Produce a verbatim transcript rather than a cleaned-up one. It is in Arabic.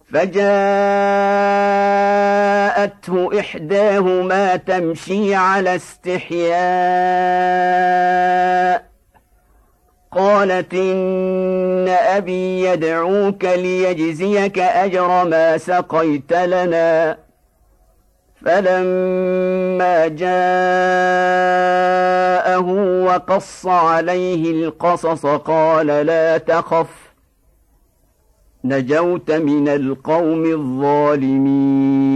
فجاءته إحداهما تمشي على استحياء قالت إن أبي يدعوك ليجزيك أجر ما سقيت لنا. فلما جاءه وقص عليه القصص قال لا تخف نجوت من القوم الظالمين.